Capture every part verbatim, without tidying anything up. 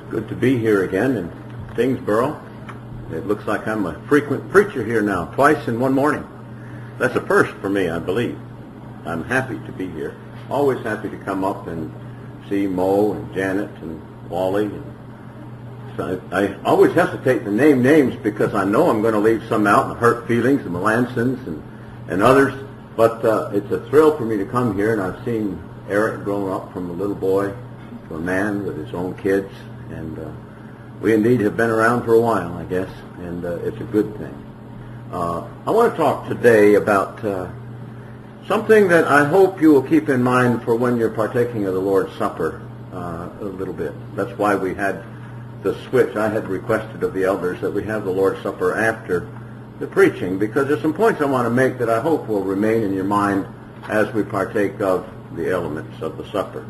Good to be here again in Thingsboro. It looks like I'm a frequent preacher here now, twice in one morning. That's a first for me, I believe. I'm happy to be here. Always happy to come up and see Mo and Janet and Wally. And so I, I always hesitate to name names because I know I'm going to leave some out and hurt feelings, the Melansons and, and others. But uh, it's a thrill for me to come here, and I've seen Eric grow up from a little boy to a man with his own kids. And uh, we indeed have been around for a while, I guess, and uh, it's a good thing. Uh, I want to talk today about uh, something that I hope you will keep in mind for when you're partaking of the Lord's Supper uh, a little bit. That's why we had the switch. I had requested of the elders that we have the Lord's Supper after the preaching, because there's some points I want to make that I hope will remain in your mind as we partake of the elements of the supper.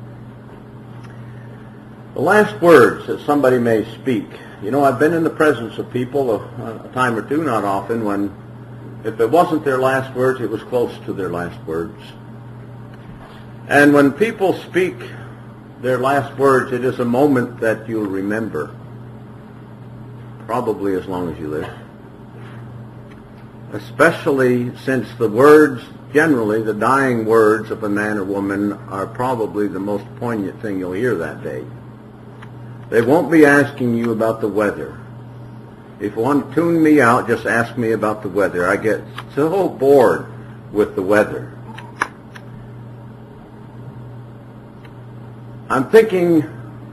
The last words that somebody may speak. You know, I've been in the presence of people a, a time or two, not often, when if it wasn't their last words, it was close to their last words. And when people speak their last words, it is a moment that you'll remember, probably as long as you live. Especially since the words, generally, the dying words of a man or woman are probably the most poignant thing you'll hear that day. They won't be asking you about the weather. If you want to tune me out, just ask me about the weather. I get so bored with the weather. I'm thinking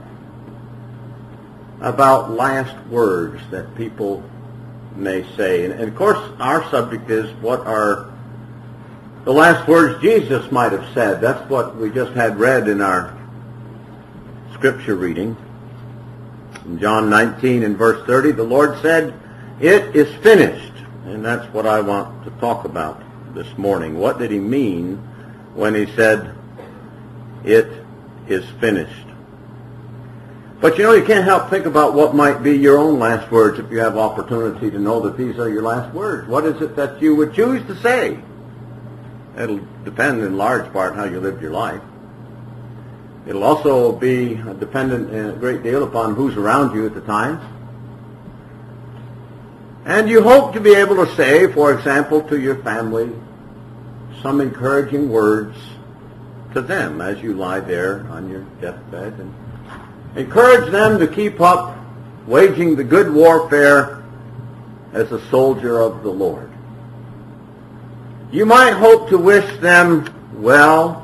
about last words that people may say. And, and of course, our subject is what are the last words Jesus might have said. That's what we just had read in our scripture reading. In John nineteen and verse thirty, the Lord said, "It is finished." And that's what I want to talk about this morning. What did he mean when he said, "It is finished"? But you know, you can't help think about what might be your own last words if you have opportunity to know that these are your last words. What is it that you would choose to say? It'll depend in large part how you lived your life. It'll also be dependent a great deal upon who's around you at the time. And you hope to be able to say, for example, to your family, some encouraging words to them as you lie there on your deathbed, and encourage them to keep up waging the good warfare as a soldier of the Lord. You might hope to wish them well,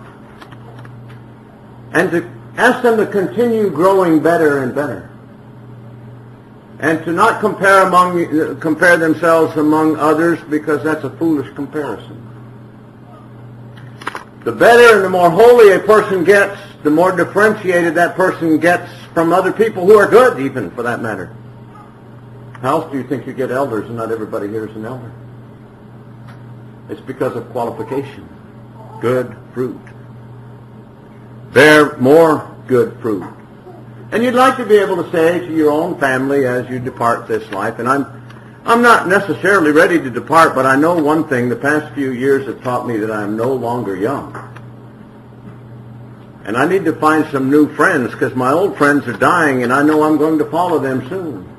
and to ask them to continue growing better and better, and to not compare among compare themselves among others, because that's a foolish comparison. The better and the more holy a person gets, the more differentiated that person gets from other people who are good, even, for that matter. How else do you think you get elders and not everybody here is an elder? It's because of qualification, good fruit. Bear more good fruit. And you'd like to be able to say to your own family as you depart this life, and I'm I'm not necessarily ready to depart, but I know one thing: the past few years have taught me that I am no longer young. And I need to find some new friends, because my old friends are dying, and I know I'm going to follow them soon.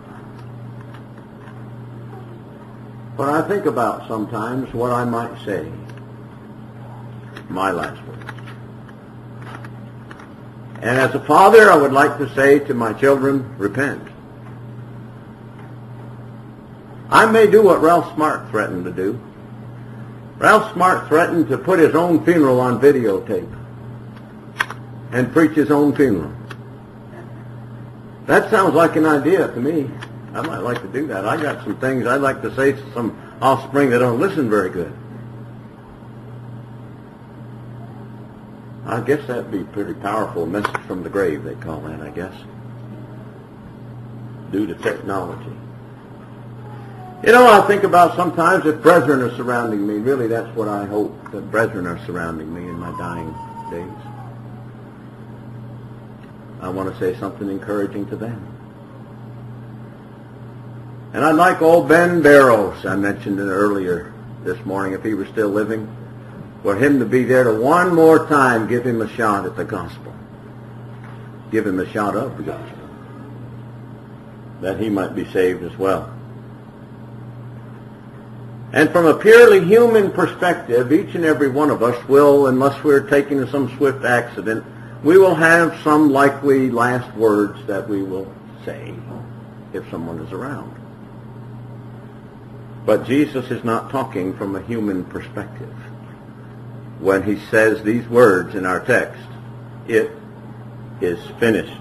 But I think about sometimes what I might say, my last words. And as a father, I would like to say to my children, repent. I may do what Ralph Smart threatened to do. Ralph Smart threatened to put his own funeral on videotape and preach his own funeral. That sounds like an idea to me. I might like to do that. I got some things I'd like to say to some offspring that don't listen very good. I guess that'd be a pretty powerful message from the grave, they call that, I guess, due to technology. You know, I think about sometimes if brethren are surrounding me. Really, that's what I hope, that brethren are surrounding me in my dying days. I want to say something encouraging to them. And I'd like old Ben Barrows, I mentioned it earlier this morning, if he were still living, for him to be there to one more time give him a shot at the gospel. Give him a shot of the gospel. that he might be saved as well. And from a purely human perspective, each and every one of us will, unless we're taken to some swift accident, we will have some likely last words that we will say if someone is around. But Jesus is not talking from a human perspective when he says these words in our text, "It is finished."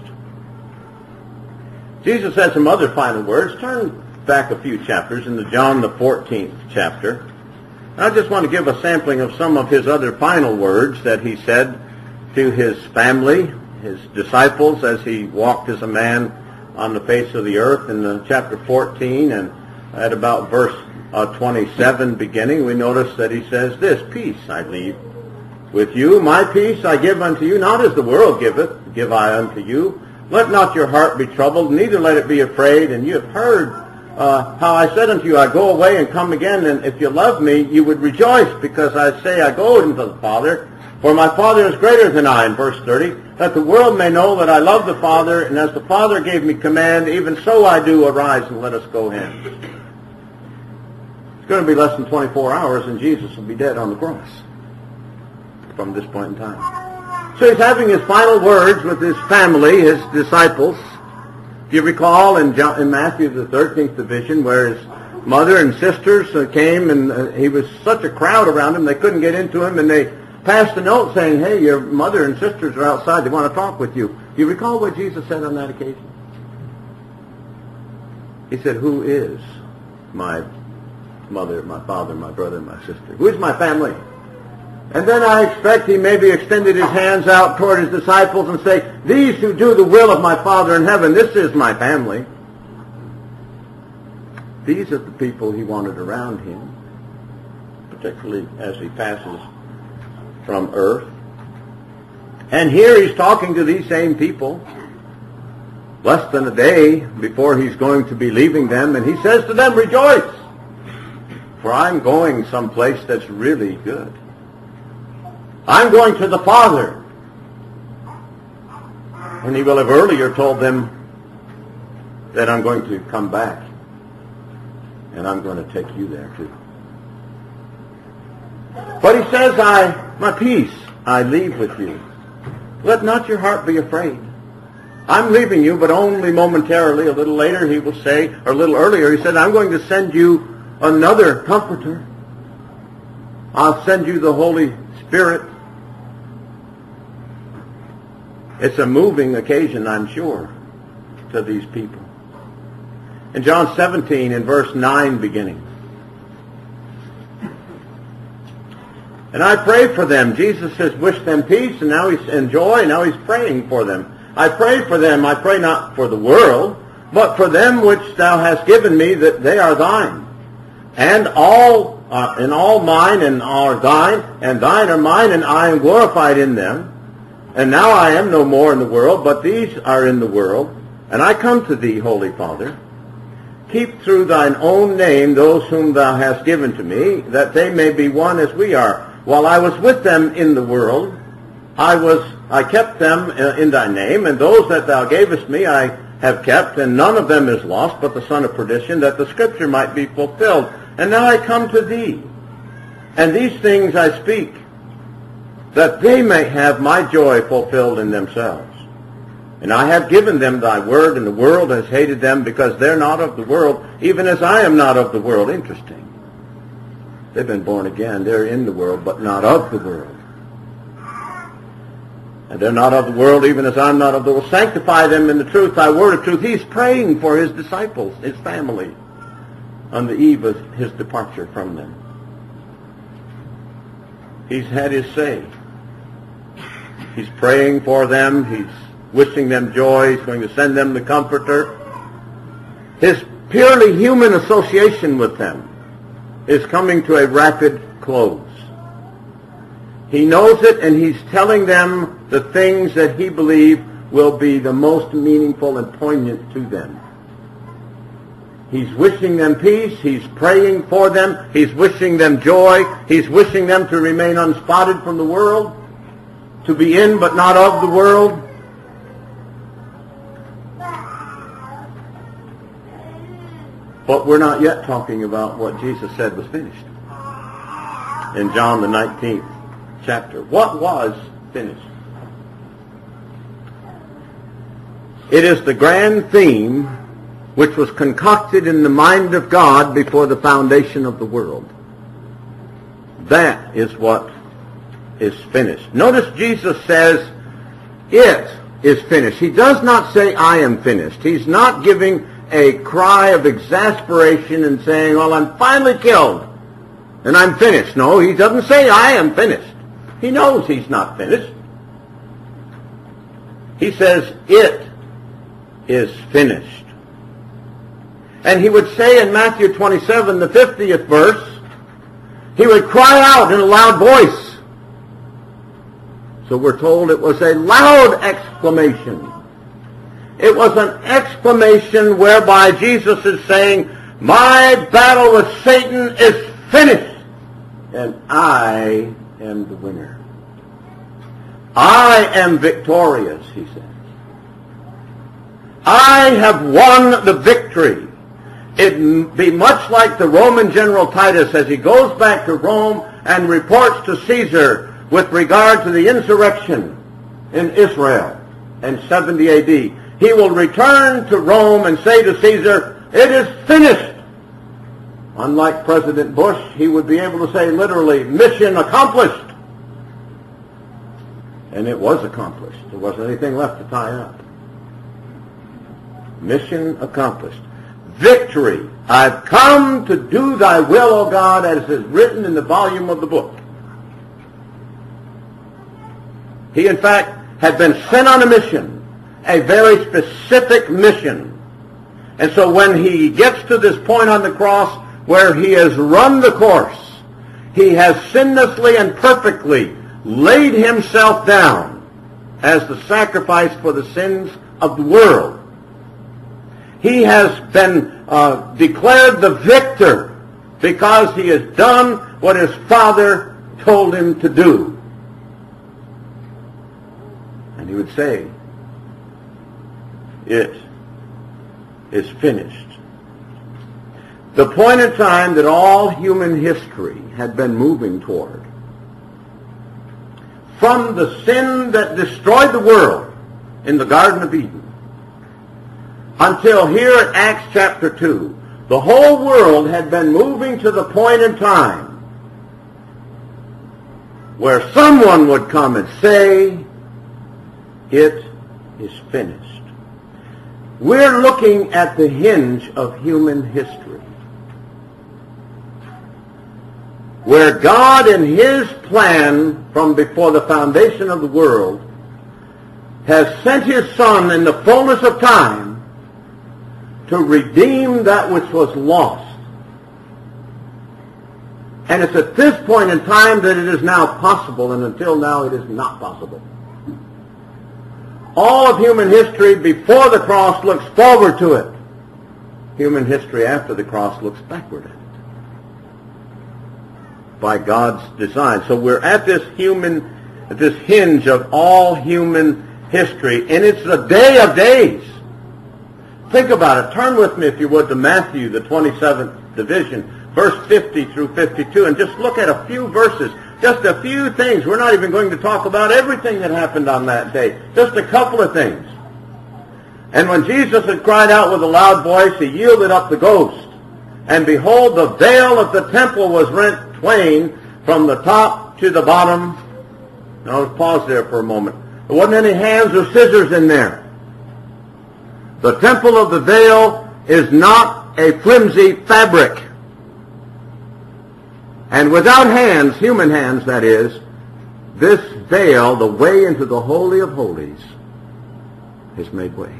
Jesus has some other final words. Turn back a few chapters into John the fourteenth chapter. I just want to give a sampling of some of his other final words that he said to his family, his disciples, as he walked as a man on the face of the earth. In the chapter fourteen and at about verse uh, twenty-seven beginning, we notice that he says this, "Peace I leave with you, my peace I give unto you, not as the world giveth, give I unto you. Let not your heart be troubled, neither let it be afraid. And you have heard uh, how I said unto you, I go away and come again, and if you love me, you would rejoice, because I say I go unto the Father, for my Father is greater than I," in verse thirty, "that the world may know that I love the Father, and as the Father gave me command, even so I do. Arise and let us go hence." It's going to be less than twenty-four hours, and Jesus will be dead on the cross from this point in time. So he's having his final words with his family, his disciples. If you recall in, John, in Matthew, the thirteenth division, where his mother and sisters came, and uh, he was such a crowd around him, they couldn't get into him, and they passed a note saying, "Hey, your mother and sisters are outside. They want to talk with you." Do you recall what Jesus said on that occasion? He said, "Who is my mother, my father, my brother, my sister? Who is my family?" And then I expect he maybe extended his hands out toward his disciples and say, "These who do the will of my Father in heaven, this is my family." These are the people he wanted around him, particularly as he passes from earth. And here he's talking to these same people less than a day before he's going to be leaving them, and he says to them, "Rejoice, for I'm going someplace that's really good. I'm going to the Father." And he will have earlier told them that I'm going to come back, and I'm going to take you there too. But he says, I, my peace I leave with you. Let not your heart be afraid. I'm leaving you, but only momentarily. A little later he will say, or a little earlier, he said, I'm going to send you another comforter. I'll send you the Holy Spirit. It's a moving occasion, I'm sure, to these people. In John seventeen, in verse nine beginning, "And I pray for them." Jesus has wished them peace, and now he's in joy, and now he's praying for them. "I pray for them, I pray not for the world, but for them which thou hast given me, that they are thine. And all, uh, and all mine and are thine, and thine are mine, and I am glorified in them. And now I am no more in the world, but these are in the world. And I come to thee, Holy Father. Keep through thine own name those whom thou hast given to me, that they may be one as we are. While I was with them in the world, I was I kept them in thy name, and those that thou gavest me I have kept, and none of them is lost, but the son of perdition, that the scripture might be fulfilled. And now I come to thee, and these things I speak, that they may have my joy fulfilled in themselves. And I have given them thy word, and the world has hated them, because they're not of the world, even as I am not of the world." Interesting. They've been born again. They're in the world, but not of the world. And they're not of the world, even as I'm not of the world. Sanctify them in the truth, thy word of truth. He's praying for his disciples, his family, on the eve of his departure from them. He's had his say. He's praying for them. He's wishing them joy. He's going to send them the Comforter. His purely human association with them is coming to a rapid close. He knows it, and he's telling them the things that he believes will be the most meaningful and poignant to them. He's wishing them peace. He's praying for them. He's wishing them joy. He's wishing them to remain unspotted from the world, to be in but not of the world. But we're not yet talking about what Jesus said was finished. In John the nineteenth chapter. What was finished? It is the grand theme which was concocted in the mind of God before the foundation of the world. That is what is finished. Notice Jesus says, it is finished. He does not say, I am finished. He's not giving a cry of exasperation and saying, well, I'm finally killed and I'm finished. No, he doesn't say, I am finished. He knows he's not finished. He says, it is finished. And he would say in Matthew twenty-seven, the fiftieth verse, he would cry out in a loud voice. So we're told it was a loud exclamation. It was an exclamation whereby Jesus is saying, my battle with Satan is finished, and I am the winner. I am victorious, he says. I have won the victory. It'd be much like the Roman general Titus as he goes back to Rome and reports to Caesar with regard to the insurrection in Israel in seventy A D. He will return to Rome and say to Caesar, it is finished. Unlike President Bush, he would be able to say literally, mission accomplished. And it was accomplished. There wasn't anything left to tie up. Mission accomplished. Victory. I've come to do thy will, O God, as is written in the volume of the book. He, in fact, had been sent on a mission, a very specific mission. And so when he gets to this point on the cross where he has run the course, he has sinlessly and perfectly laid himself down as the sacrifice for the sins of the world. He has been uh, declared the victor because he has done what his Father told him to do. And he would say, it is finished. The point in time that all human history had been moving toward, from the sin that destroyed the world in the Garden of Eden, until here at Acts chapter two, the whole world had been moving to the point in time where someone would come and say, it is finished. We're looking at the hinge of human history, where God in his plan from before the foundation of the world has sent his Son in the fullness of time to redeem that which was lost. And it's at this point in time that it is now possible, and until now it is not possible. All of human history before the cross looks forward to it. Human history after the cross looks backward at it. By God's design. So we're at this human, at this hinge of all human history, and it's the day of days. Think about it. Turn with me, if you would, to Matthew, the twenty-seventh division, verse fifty through fifty-two, and just look at a few verses, just a few things. We're not even going to talk about everything that happened on that day. Just a couple of things. And when Jesus had cried out with a loud voice, he yielded up the ghost. And behold, the veil of the temple was rent twain from the top to the bottom. Now let's pause there for a moment. There wasn't any hands or scissors in there. The temple of the veil is not a flimsy fabric. And without hands, human hands that is, this veil, the way into the Holy of Holies, is made way.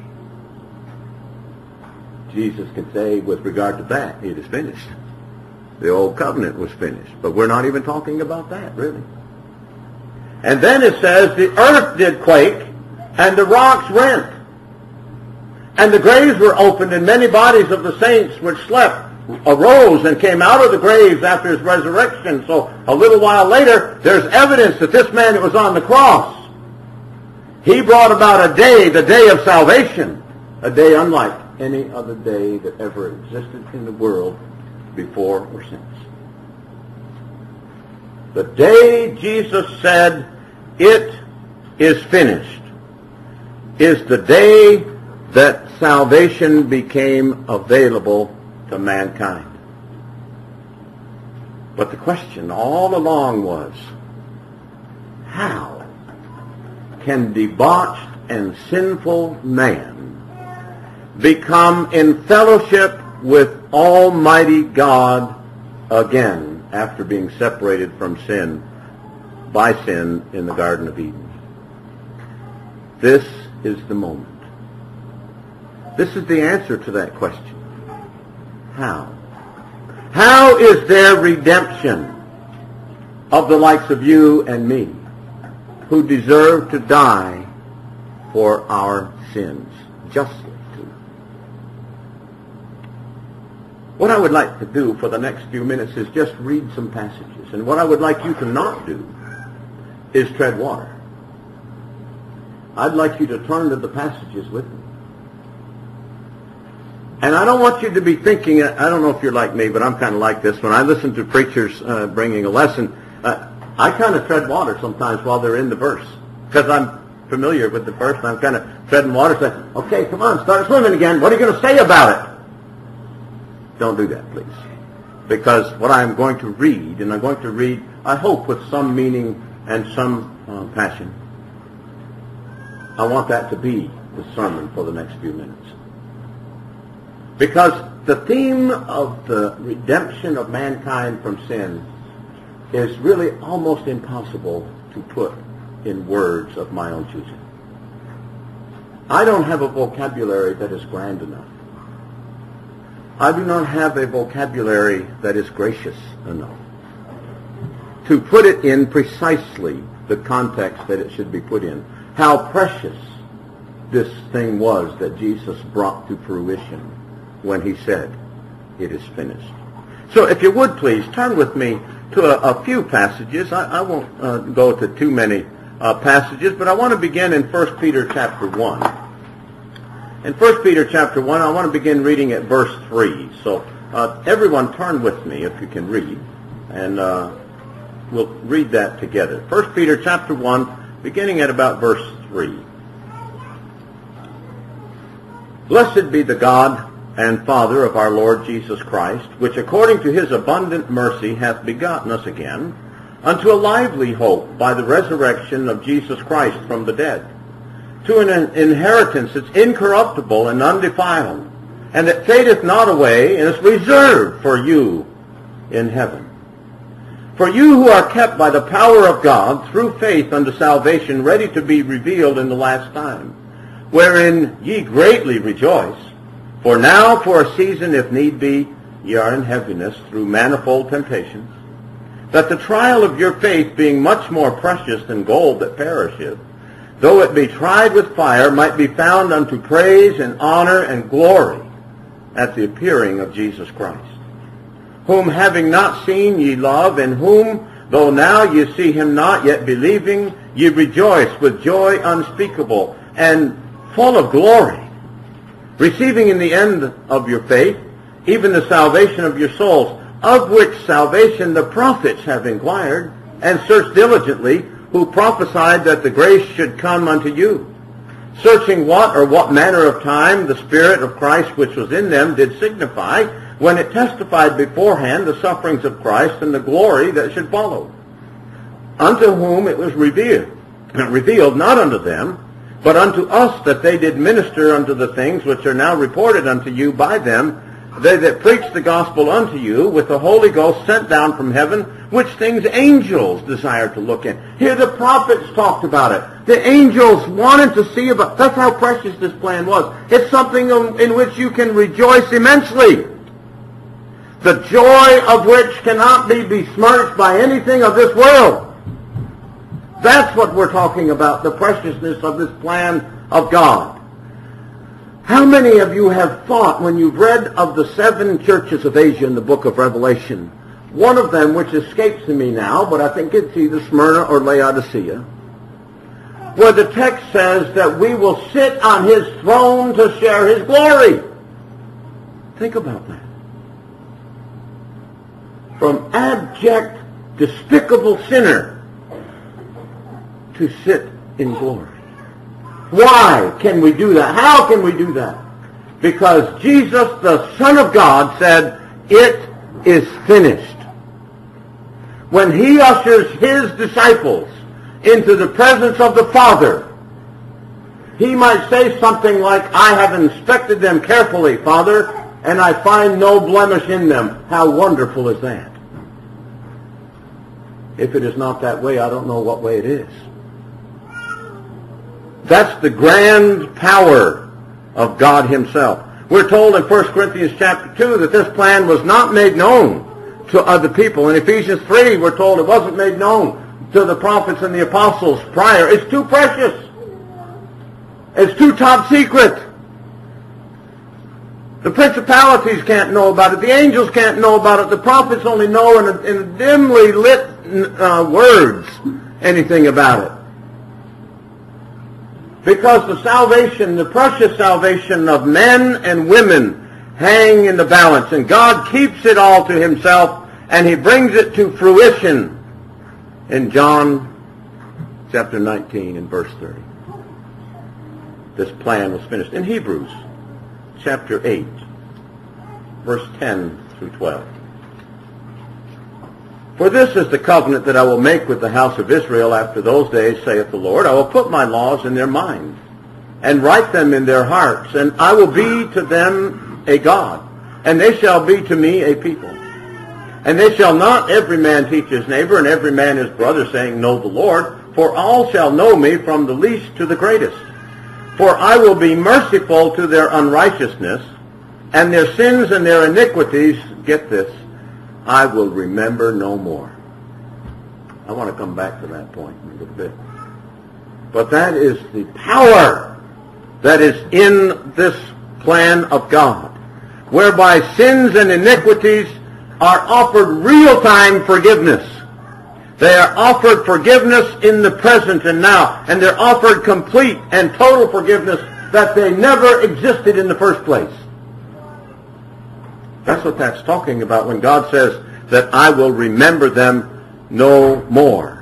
Jesus can say with regard to that, it is finished. The old covenant was finished. But we're not even talking about that, really. And then it says, the earth did quake, and the rocks rent. And the graves were opened, and many bodies of the saints which slept arose and came out of the graves after his resurrection. So a little while later, there's evidence that this man that was on the cross, he brought about a day, the day of salvation, a day unlike any other day that ever existed in the world before or since. The day Jesus said, "It is finished," is the day that salvation became available to mankind. But the question all along was, how can debauched and sinful man become in fellowship with Almighty God again after being separated from sin by sin in the Garden of Eden? This is the moment. This is the answer to that question. How? How is there redemption of the likes of you and me who deserve to die for our sins, justly too? What I would like to do for the next few minutes is just read some passages. And what I would like you to not do is tread water. I'd like you to turn to the passages with me. And I don't want you to be thinking, I don't know if you're like me, but I'm kind of like this. When I listen to preachers uh, bringing a lesson, uh, I kind of tread water sometimes while they're in the verse. Because I'm familiar with the verse, and I'm kind of treading water, saying, okay, come on, start swimming again. What are you going to say about it? Don't do that, please. Because what I'm going to read, and I'm going to read, I hope, with some meaning and some uh, passion, I want that to be the sermon for the next few minutes. Because the theme of the redemption of mankind from sin is really almost impossible to put in words of my own choosing. I don't have a vocabulary that is grand enough. I do not have a vocabulary that is gracious enough to put it in precisely the context that it should be put in. How precious this thing was that Jesus brought to fruition when he said, "It is finished." So if you would please, turn with me to a, a few passages. I, I won't uh, go to too many uh, passages, but I want to begin in First Peter chapter one. In First Peter chapter one, I want to begin reading at verse three. So uh, everyone turn with me if you can read, and uh, we'll read that together. First Peter chapter one, beginning at about verse three. Blessed be the God and Father of our Lord Jesus Christ, which according to his abundant mercy hath begotten us again unto a lively hope by the resurrection of Jesus Christ from the dead, to an inheritance that's incorruptible and undefiled, and that fadeth not away, and is reserved for you in heaven. For you who are kept by the power of God through faith unto salvation, ready to be revealed in the last time, wherein ye greatly rejoice. For now, for a season, if need be, ye are in heaviness through manifold temptations, that the trial of your faith, being much more precious than gold that perisheth, though it be tried with fire, might be found unto praise and honor and glory at the appearing of Jesus Christ, whom having not seen ye love, in whom, though now ye see him not, yet believing, ye rejoice with joy unspeakable and full of glory, receiving in the end of your faith even the salvation of your souls, of which salvation the prophets have inquired and searched diligently, who prophesied that the grace should come unto you, searching what or what manner of time the Spirit of Christ which was in them did signify, when it testified beforehand the sufferings of Christ and the glory that should follow, unto whom it was revealed, revealed not unto them, but unto us, that they did minister unto the things which are now reported unto you by them, they that preach the gospel unto you with the Holy Ghost sent down from heaven, which things angels desire to look in. Here the prophets talked about it. The angels wanted to see about. That's how precious this plan was. It's something in which you can rejoice immensely, the joy of which cannot be besmirched by anything of this world. That's what we're talking about, the preciousness of this plan of God. How many of you have thought, when you've read of the seven churches of Asia in the book of Revelation, one of them, which escapes me now, but I think it's either Smyrna or Laodicea, where the text says that we will sit on his throne to share his glory. Think about that. From abject, despicable sinner to sit in glory. Why can we do that? How can we do that? Because Jesus, the Son of God, said, "It is finished." When he ushers his disciples into the presence of the Father, he might say something like, "I have inspected them carefully, Father, and I find no blemish in them." How wonderful is that? If it is not that way, I don't know what way it is. That's the grand power of God himself. We're told in First Corinthians chapter two that this plan was not made known to other people. In Ephesians three, we're told it wasn't made known to the prophets and the apostles prior. It's too precious. It's too top secret. The principalities can't know about it. The angels can't know about it. The prophets only know in, a, in dimly lit uh, words anything about it. Because the salvation, the precious salvation of men and women hang in the balance. And God keeps it all to himself, and he brings it to fruition in John chapter nineteen and verse thirty. This plan was finished. In Hebrews chapter eight, verse ten through twelve. "For this is the covenant that I will make with the house of Israel after those days, saith the Lord. I will put my laws in their mind, and write them in their hearts, and I will be to them a God, and they shall be to me a people. And they shall not every man teach his neighbor, and every man his brother, saying, Know the Lord, for all shall know me, from the least to the greatest. For I will be merciful to their unrighteousness, and their sins and their iniquities," get this, "I will remember no more." I want to come back to that point in a little bit. But that is the power that is in this plan of God, whereby sins and iniquities are offered real-time forgiveness. They are offered forgiveness in the present and now, and they're offered complete and total forgiveness that they never existed in the first place. That's what that's talking about when God says that I will remember them no more.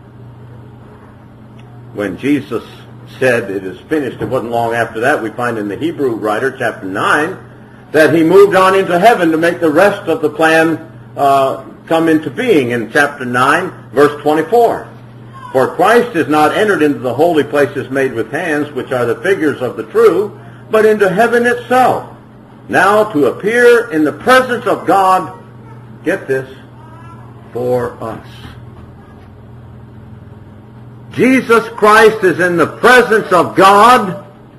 When Jesus said it is finished, it wasn't long after that, we find in the Hebrew writer, chapter nine, that he moved on into heaven to make the rest of the plan uh, come into being in chapter nine, verse twenty-four. "For Christ is not entered into the holy places made with hands, which are the figures of the true, but into heaven itself, now to appear in the presence of God," get this, "for us." Jesus Christ is in the presence of God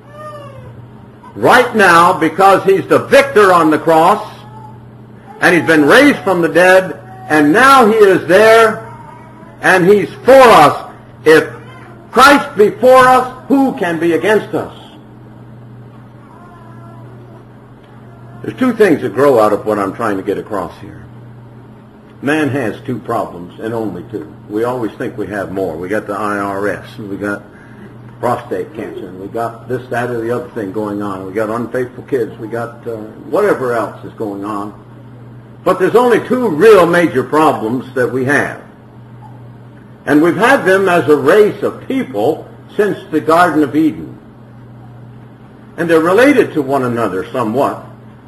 right now because he's the victor on the cross, and he's been raised from the dead, and now he is there, and he's for us. If Christ be for us, who can be against us? There's two things that grow out of what I'm trying to get across here. Man has two problems, and only two. We always think we have more. We got the I R S, and we got prostate cancer, and we got this, that, or the other thing going on. We got unfaithful kids. We got uh, whatever else is going on. But there's only two real major problems that we have. And we've had them as a race of people since the Garden of Eden. And they're related to one another somewhat.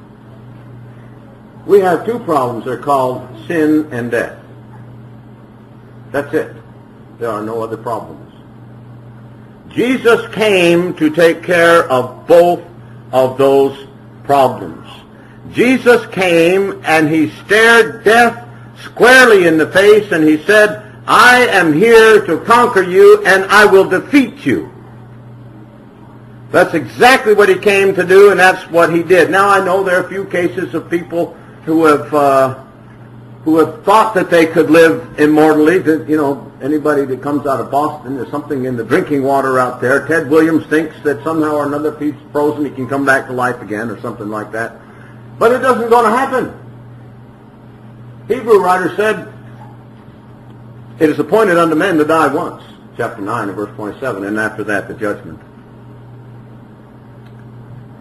We have two problems. They're called sin and death. That's it. There are no other problems. Jesus came to take care of both of those problems. Jesus came and he stared death squarely in the face and he said, I am here to conquer you and I will defeat you. That's exactly what he came to do, and that's what he did. Now, I know there are a few cases of people who have uh, who have thought that they could live immortally. That, you know, anybody that comes out of Boston, there's something in the drinking water out there. Ted Williams thinks that somehow or another, if he's frozen, he can come back to life again or something like that. But it doesn't going to happen. Hebrew writer said, it is appointed unto men to die once, chapter nine and verse twenty-seven, and after that the judgment.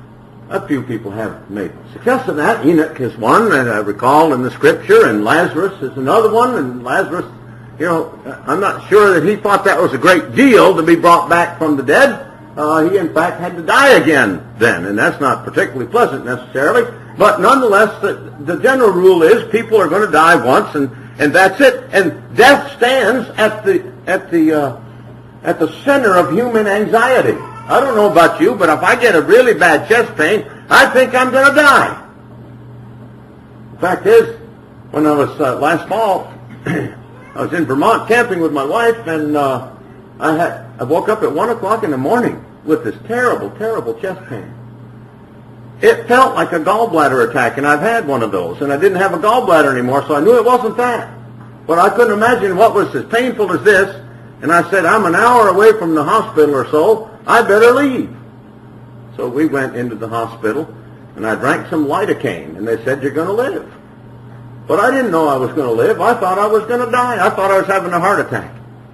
A few people have made success of that. Enoch is one, and I recall in the Scripture, and Lazarus is another one, and Lazarus, you know, I'm not sure that he thought that was a great deal to be brought back from the dead. Uh, he, in fact, had to die again then, and that's not particularly pleasant necessarily. But nonetheless, the, the general rule is people are going to die once, and, and that's it. And death stands at the at the uh, at the center of human anxiety. I don't know about you, but if I get a really bad chest pain, I think I'm going to die. The fact is, when I was uh, last fall, I was in Vermont camping with my wife, and uh, I had I woke up at one o'clock in the morning with this terrible, terrible chest pain. It felt like a gallbladder attack, and I've had one of those, and I didn't have a gallbladder anymore, so I knew it wasn't that. But I couldn't imagine what was as painful as this, and I said, I'm an hour away from the hospital or so, I better leave. So we went into the hospital, and I drank some lidocaine, and they said, you're going to live. But I didn't know I was going to live. I thought I was going to die. I thought I was having a heart attack.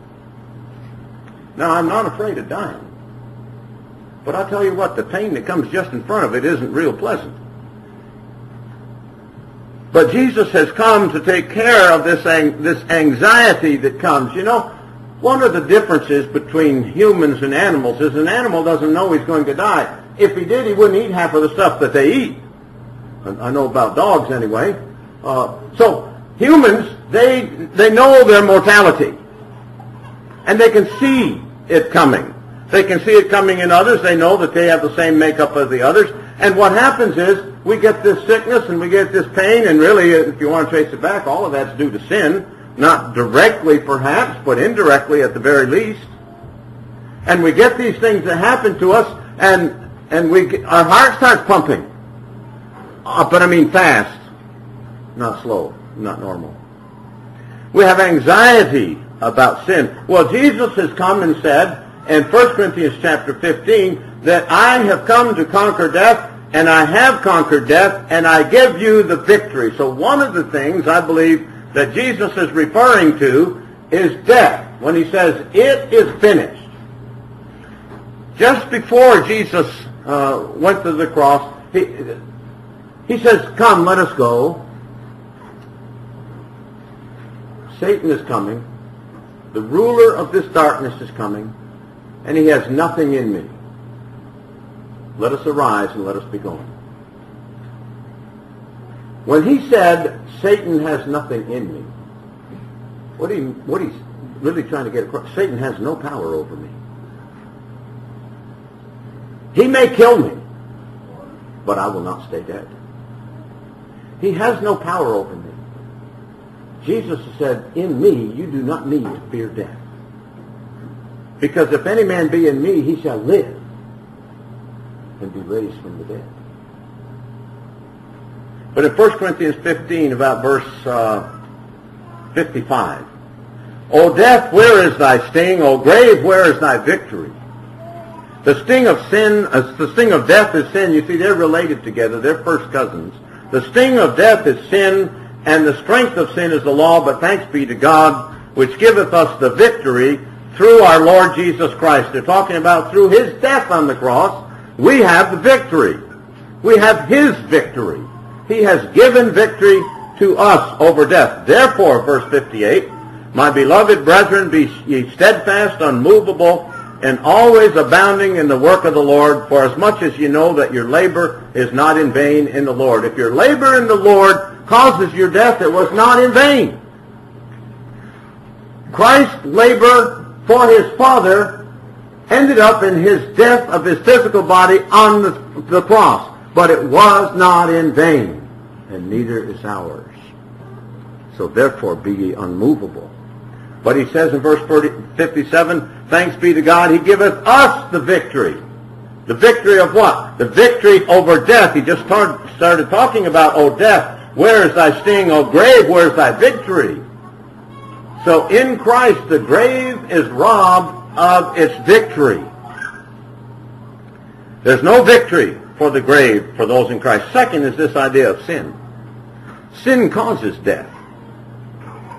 Now, I'm not afraid of dying. But I'll tell you what, the pain that comes just in front of it isn't real pleasant. But Jesus has come to take care of this, ang- this anxiety that comes. You know, one of the differences between humans and animals is an animal doesn't know he's going to die. If he did, he wouldn't eat half of the stuff that they eat. I know about dogs anyway. Uh, so humans, they they know their mortality. And they can see it coming. They can see it coming in others. They know that they have the same makeup as the others. And what happens is we get this sickness and we get this pain, and really, if you want to trace it back, all of that's due to sin. Not directly, perhaps, but indirectly at the very least. And we get these things that happen to us, and and we get, our heart starts pumping. Uh, but I mean fast, not slow, not normal. We have anxiety about sin. Well, Jesus has come and said in First Corinthians chapter fifteen that I have come to conquer death, and I have conquered death, and I give you the victory. So one of the things I believe that Jesus is referring to is death when he says it is finished. Just before Jesus uh, went to the cross, he, he says, come, let us go. Satan is coming. The ruler of this darkness is coming, and he has nothing in me. Let us arise and let us be going. When he said, Satan has nothing in me, what he what he's really trying to get across, Satan has no power over me. He may kill me, but I will not stay dead. He has no power over me. Jesus said, in me you do not need to fear death. Because if any man be in me, he shall live and be raised from the dead. But in First Corinthians fifteen, about verse uh, fifty-five, O death, where is thy sting? O grave, where is thy victory? The sting of sin, uh, the sting of death is sin. You see, they're related together. They're first cousins. The sting of death is sin, and the strength of sin is the law. But thanks be to God, which giveth us the victory through our Lord Jesus Christ. They're talking about through his death on the cross, we have the victory. We have his victory. He has given victory to us over death. Therefore, verse fifty-eight, my beloved brethren, be ye steadfast, unmovable, and always abounding in the work of the Lord, for as much as you know that your labor is not in vain in the Lord. If your labor in the Lord causes your death, it was not in vain. Christ's labor for his Father ended up in his death of his physical body on the, the cross. But it was not in vain, and neither is ours. So therefore be ye unmovable. But he says in verse fifty-seven, thanks be to God, he giveth us the victory. The victory of what? The victory over death. He just started talking about, O death, where is thy sting? O grave, where is thy victory? So in Christ, the grave is robbed of its victory. There's no victory for the grave for those in Christ. Second is this idea of sin. Sin causes death.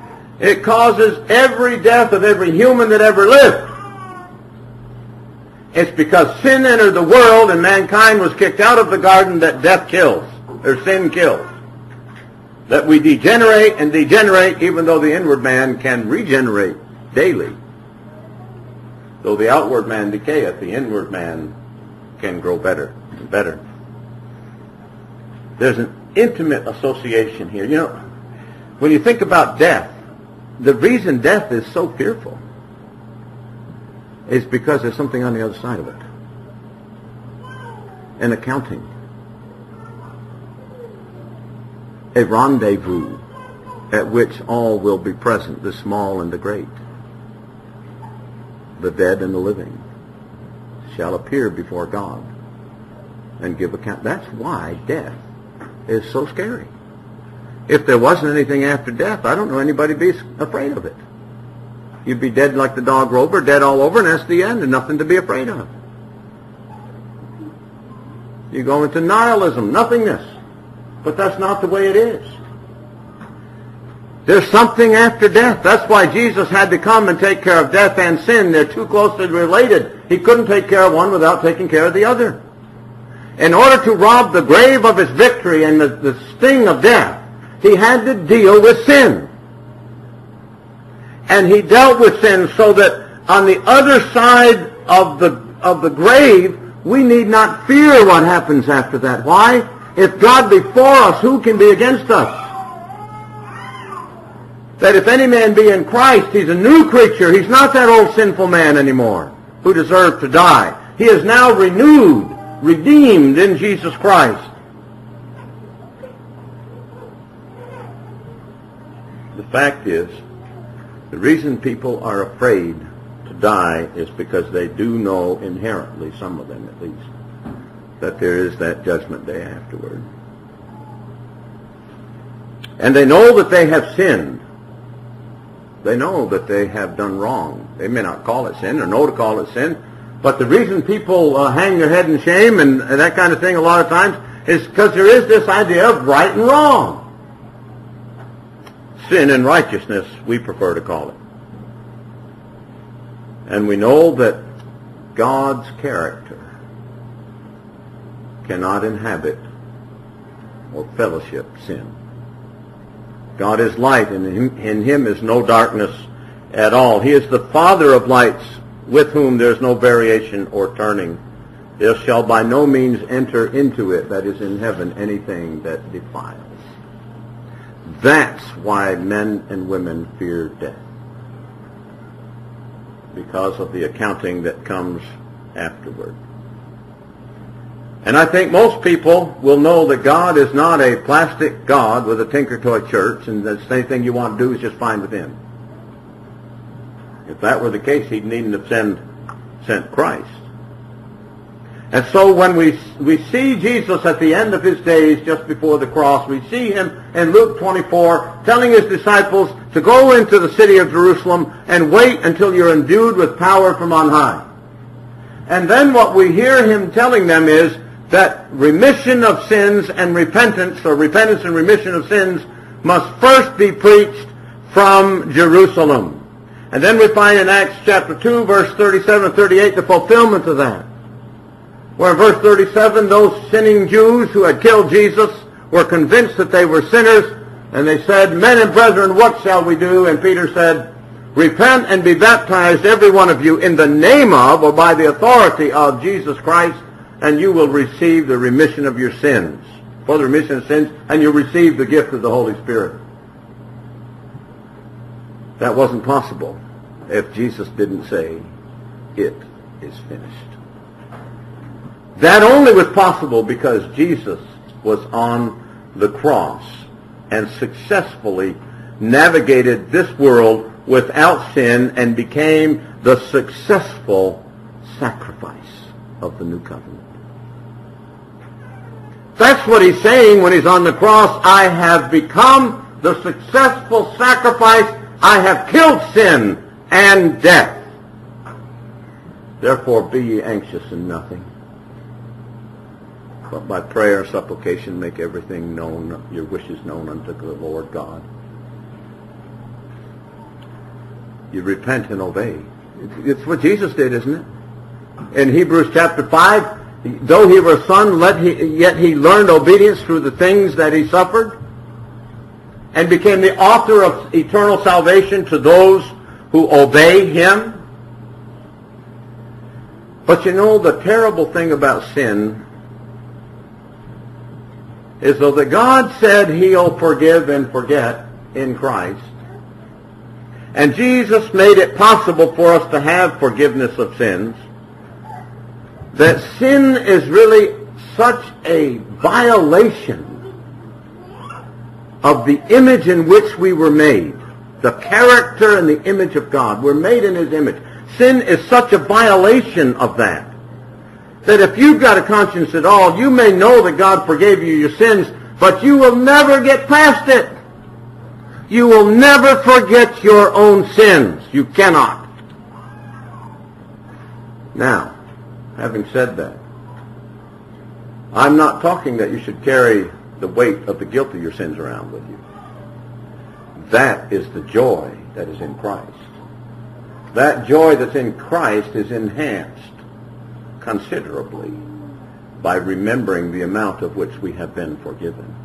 It causes every death of every human that ever lived. It's because sin entered the world and mankind was kicked out of the garden that death kills, or sin kills. That we degenerate and degenerate even though the inward man can regenerate daily. Though the outward man decayeth, the inward man can grow better and better. There's an intimate association here. You know, when you think about death, the reason death is so fearful is because there's something on the other side of it. An accounting. A rendezvous at which all will be present, the small and the great. The dead and the living shall appear before God and give account. That's why death is so scary. If there wasn't anything after death, I don't know anybody be afraid of it. You'd be dead like the dog Rover, dead all over, and that's the end, and nothing to be afraid of. You go into nihilism, nothingness. But that's not the way it is. There's something after death. That's why Jesus had to come and take care of death and sin. They're too closely related. He couldn't take care of one without taking care of the other. In order to rob the grave of his victory and the, the sting of death, he had to deal with sin. And he dealt with sin so that on the other side of the, of the grave, we need not fear what happens after that. Why? If God be for us, who can be against us? That if any man be in Christ, he's a new creature. He's not that old sinful man anymore who deserved to die. He is now renewed, redeemed in Jesus Christ. The fact is, the reason people are afraid to die is because they do know inherently, some of them at least, that there is that judgment day afterward. And they know that they have sinned. They know that they have done wrong. They may not call it sin or know to call it sin, but the reason people uh, hang their head in shame and, and that kind of thing a lot of times is because there is this idea of right and wrong. Sin and righteousness, we prefer to call it. And we know that God's character cannot inhabit or fellowship sin. God is light, and in him, in him is no darkness at all. He is the Father of lights, with whom there is no variation or turning. There shall by no means enter into it, that is in heaven, anything that defiles. That's why men and women fear death, because of the accounting that comes afterward. And I think most people will know that God is not a plastic God with a tinker toy church, and the same thing you want to do is just fine with him. If that were the case, he needn't have sent, sent Christ. And so when we we see Jesus at the end of his days, just before the cross, we see him in Luke twenty-four telling his disciples to go into the city of Jerusalem and wait until you're endued with power from on high. And then what we hear him telling them is that remission of sins and repentance, or repentance and remission of sins, must first be preached from Jerusalem. And then we find in Acts chapter two, verse thirty-seven and thirty-eight, the fulfillment of that. Where in verse thirty-seven, those sinning Jews who had killed Jesus were convinced that they were sinners, and they said, "Men and brethren, what shall we do?" And Peter said, "Repent and be baptized, every one of you, in the name of, or by the authority of Jesus Christ, and you will receive the remission of your sins." For the remission of sins, and you'll receive the gift of the Holy Spirit. That wasn't possible if Jesus didn't say, "It is finished." That only was possible because Jesus was on the cross and successfully navigated this world without sin and became the successful sacrifice of the new covenant. That's what he's saying when he's on the cross. I have become the successful sacrifice. I have killed sin and death. Therefore be ye anxious in nothing, but by prayer and supplication make everything known, your wishes known unto the Lord God. You repent and obey. It's what Jesus did, isn't it? in Hebrews chapter five, though he were a son, let he, yet he learned obedience through the things that he suffered, and became the author of eternal salvation to those who obey him. But you know, the terrible thing about sin is, though that God said he'll forgive and forget in Christ, and Jesus made it possible for us to have forgiveness of sins, that sin is really such a violation of the image in which we were made, the character and the image of God. We're made in his image. Sin is such a violation of that, that if you've got a conscience at all, you may know that God forgave you your sins, but you will never get past it. You will never forget your own sins. You cannot. Now, having said that, I'm not talking that you should carry the weight of the guilt of your sins around with you. That is the joy that is in Christ. That joy that's in Christ is enhanced considerably by remembering the amount of which we have been forgiven.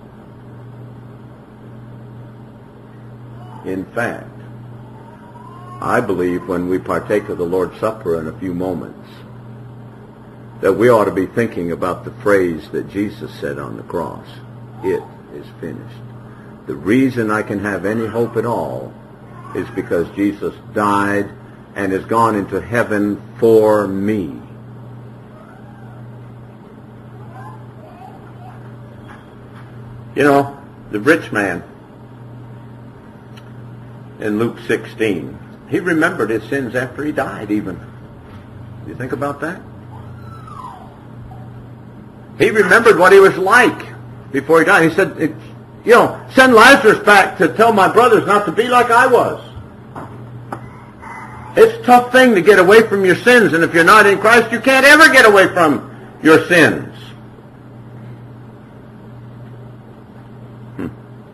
In fact, I believe when we partake of the Lord's Supper in a few moments, that we ought to be thinking about the phrase that Jesus said on the cross, "It is finished." The reason I can have any hope at all is because Jesus died and has gone into heaven for me. You know, the rich man in Luke sixteen, he remembered his sins after he died even. You think about that? He remembered what he was like before he died. He said, you know, send Lazarus back to tell my brothers not to be like I was. It's a tough thing to get away from your sins, and if you're not in Christ, you can't ever get away from your sins. Hmm.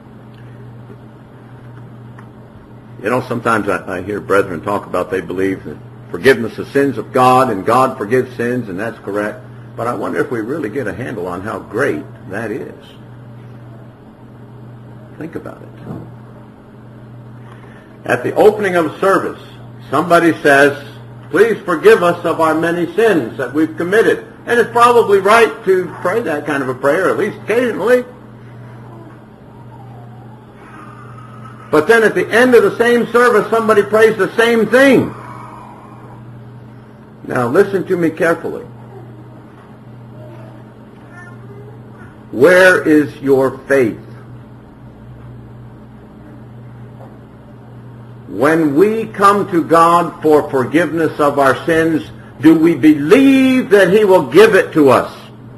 You know, sometimes I, I hear brethren talk about they believe that forgiveness of sins of God, and God forgives sins, and that's correct. But I wonder if we really get a handle on how great that is. Think about it. At the opening of a service, somebody says, "Please forgive us of our many sins that we've committed." And it's probably right to pray that kind of a prayer, at least occasionally. But then at the end of the same service, somebody prays the same thing. Now listen to me carefully. Where is your faith? When we come to God for forgiveness of our sins, do we believe that he will give it to us?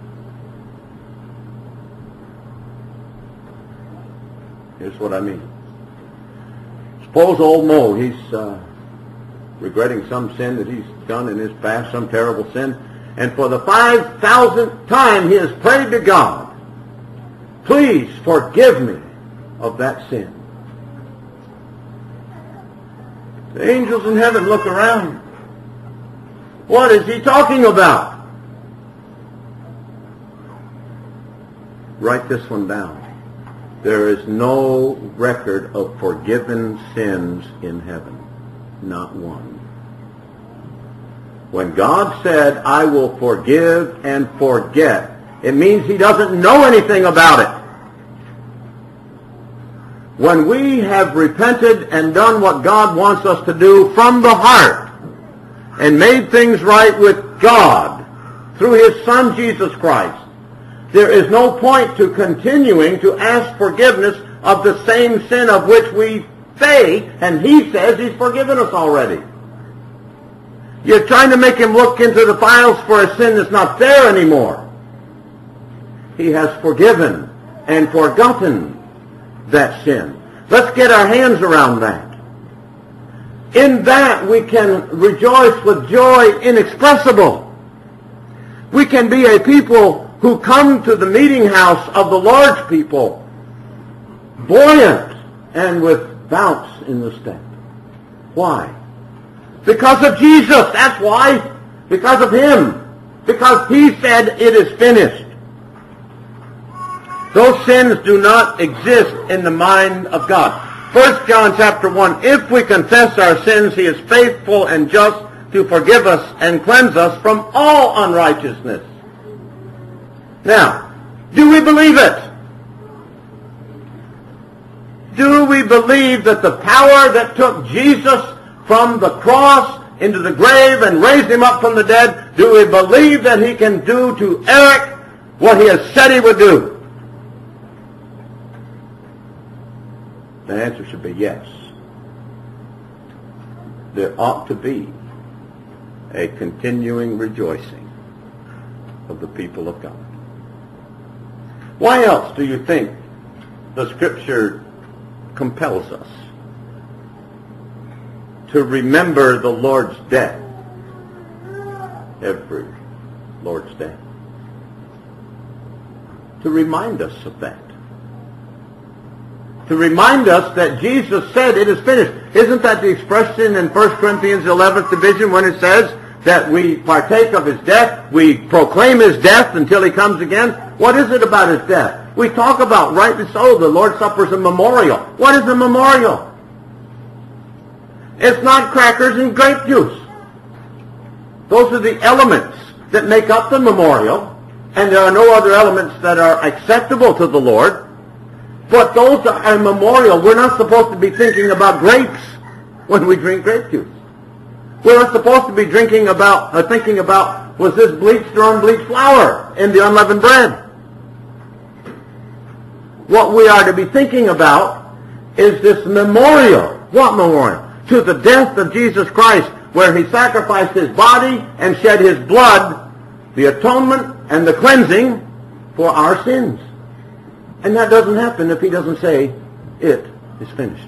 Here's what I mean. Suppose old Mo, he's uh, regretting some sin that he's done in his past, some terrible sin, and for the five thousandth time he has prayed to God, "Please forgive me of that sin." The angels in heaven look around. What is he talking about? Write this one down. There is no record of forgiven sins in heaven. Not one. When God said, "I will forgive and forget," it means he doesn't know anything about it. When we have repented and done what God wants us to do from the heart and made things right with God through his Son Jesus Christ, there is no point to continuing to ask forgiveness of the same sin of which we say, and he says he's forgiven us already. You're trying to make him look into the files for a sin that's not there anymore. He has forgiven and forgotten that sin. Let's get our hands around that. In that we can rejoice with joy inexpressible. We can be a people who come to the meeting house of the Lord's people buoyant and with bounce in the step. Why? Because of Jesus. That's why. Because of him. Because he said it is finished. Those sins do not exist in the mind of God. First John chapter one, if we confess our sins, he is faithful and just to forgive us and cleanse us from all unrighteousness. Now, do we believe it? Do we believe that the power that took Jesus from the cross into the grave and raised him up from the dead, do we believe that he can do to Eric what he has said he would do? The answer should be yes. There ought to be a continuing rejoicing of the people of God. Why else do you think the Scripture compels us to remember the Lord's death every Lord's Day? To remind us of that. To remind us that Jesus said it is finished. Isn't that the expression in First Corinthians eleventh division when it says that we partake of his death, we proclaim his death until he comes again? What is it about his death? We talk about, rightly so, the Lord's Supper is a memorial. What is a memorial? It's not crackers and grape juice. Those are the elements that make up the memorial, and there are no other elements that are acceptable to the Lord. But those are a memorial. We're not supposed to be thinking about grapes when we drink grape juice. We're not supposed to be drinking about, uh, thinking about, was this bleached or unbleached flour in the unleavened bread? What we are to be thinking about is this memorial. What memorial? To the death of Jesus Christ, where he sacrificed his body and shed his blood, the atonement and the cleansing for our sins. And that doesn't happen if he doesn't say, it is finished.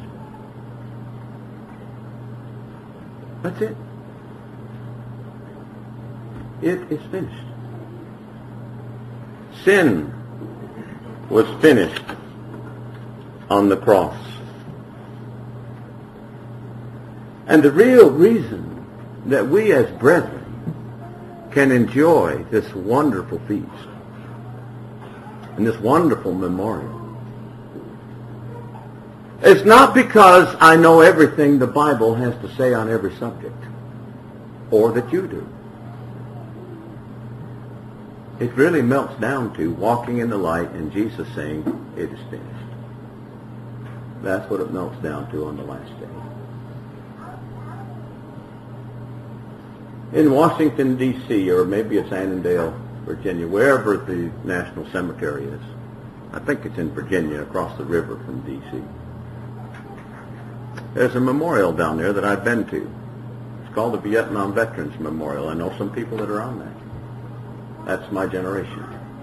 That's it. It is finished. Sin was finished on the cross. And the real reason that we as brethren can enjoy this wonderful feast and this wonderful memorial is not because I know everything the Bible has to say on every subject, or that you do. It really melts down to walking in the light and Jesus saying, it is finished. That's what it melts down to on the last day. In Washington, D C, or maybe it's Annandale, Virginia, wherever the National Cemetery is. I think it's in Virginia, across the river from D C. There's a memorial down there that I've been to. It's called the Vietnam Veterans Memorial. I know some people that are on that. That's my generation.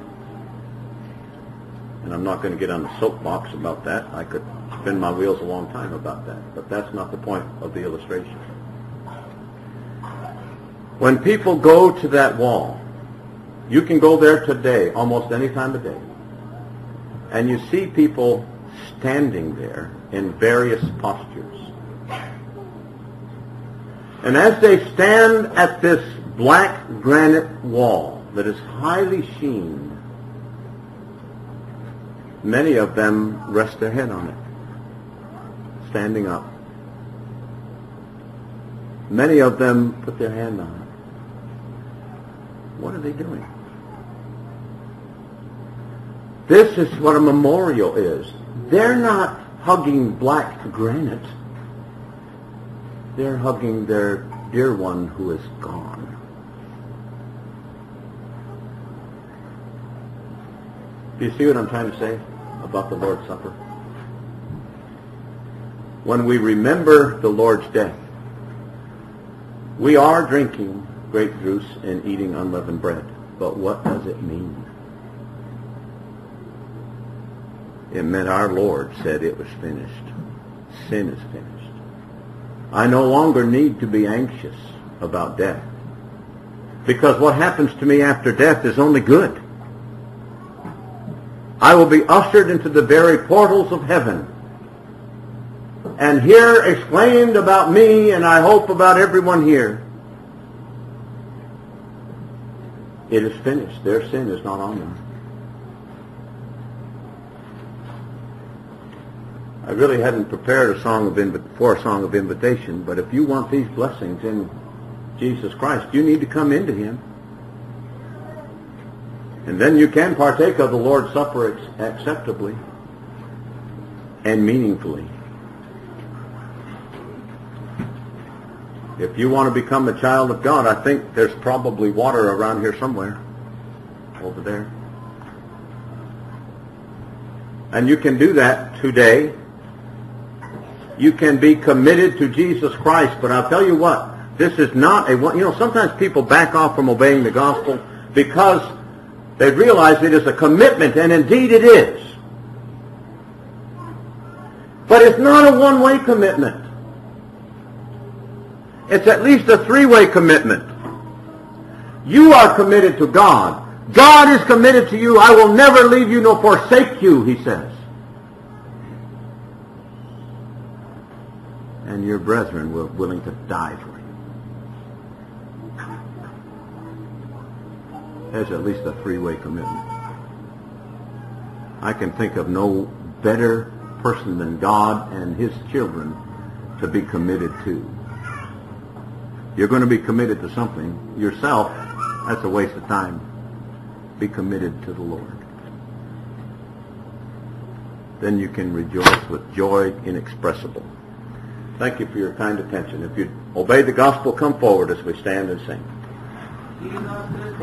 And I'm not going to get on the soapbox about that. I could spin my wheels a long time about that. But that's not the point of the illustration. When people go to that wall, you can go there today, almost any time of day, and you see people standing there in various postures. And as they stand at this black granite wall that is highly sheen, many of them rest their head on it, standing up. Many of them put their hand on it. What are they doing? This is what a memorial is. They're not hugging black granite. They're hugging their dear one who is gone. Do you see what I'm trying to say about the Lord's Supper? When we remember the Lord's death, we are drinking grape juice and eating unleavened bread. But what does it mean? It meant our Lord said it was finished. Sin is finished. I no longer need to be anxious about death, because what happens to me after death is only good. I will be ushered into the very portals of heaven and hear exclaimed about me, and I hope about everyone here, It is finished. Their sin is not on them. I really hadn't prepared a song of invi- for a song of invitation, but if you want these blessings in Jesus Christ, you need to come into Him. And then you can partake of the Lord's Supper ex- acceptably and meaningfully. If you want to become a child of God, I think there's probably water around here somewhere. Over there. And you can do that today. You can be committed to Jesus Christ, but I'll tell you what, this is not a, you know, sometimes people back off from obeying the gospel because they realize it is a commitment, and indeed it is. But it's not a one-way commitment. It's at least a three-way commitment. You are committed to God. God is committed to you. I will never leave you nor forsake you, He says. And your brethren were willing to die for you. There's at least a three-way commitment. I can think of no better person than God and His children to be committed to. You're going to be committed to something yourself. That's a waste of time. Be committed to the Lord. Then you can rejoice with joy inexpressible. Thank you for your kind attention. If you obey the gospel, come forward as we stand and sing.